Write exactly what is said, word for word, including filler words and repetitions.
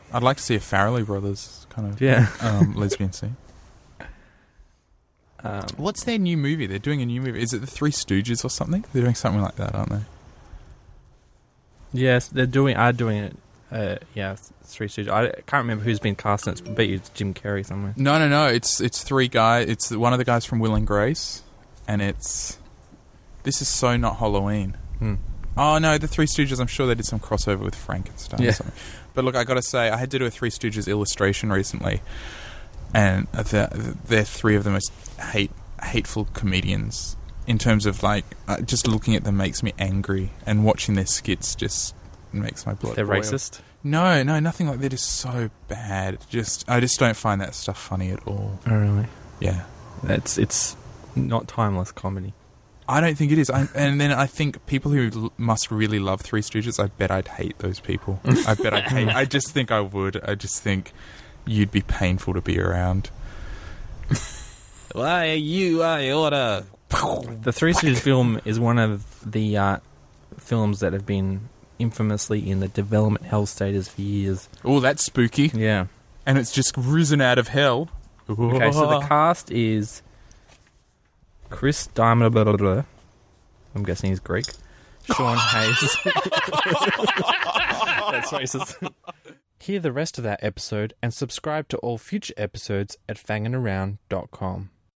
I'd like to see a Farrelly Brothers kind of Yeah. um, lesbian scene. Um, What's their new movie? They're doing a new movie. Is it the Three Stooges or something? They're doing something like that, aren't they? yes, they're doing. Are doing it. Uh, yeah, Three Stooges. I can't remember who's been cast in it. I bet you it's Jim Carrey somewhere. No, no, no. It's it's three guys. It's one of the guys from Will and Grace, and it's this is so not Halloween. Hmm. Oh no, the Three Stooges. I'm sure they did some crossover with Frankenstein Yeah. or something. But look, I got to say, I had to do a Three Stooges illustration recently, and they're, they're three of the most hate hateful comedians. In terms of like, uh, just looking at them makes me angry, and watching their skits just makes my blood They're boil. racist. No, no, nothing like that. Is so bad. Just I just don't find that stuff funny at all. Oh really? Yeah. It's it's not timeless comedy. I don't think it is. I, and then I think people who l- must really love Three Stooges, I bet I'd hate those people. I bet I'd hate. I just think I would. I just think you'd be painful to be around. Why you I order? The Three Stooges film is one of the uh, films that have been infamously in the development hell status for years. Oh, that's spooky. Yeah. And it's just risen out of hell. Okay, so the cast is Chris Diamond. Blah, blah, blah. I'm guessing he's Greek. Sean Hayes. That's racist. Hear the rest of that episode and subscribe to all future episodes at fangin around dot com.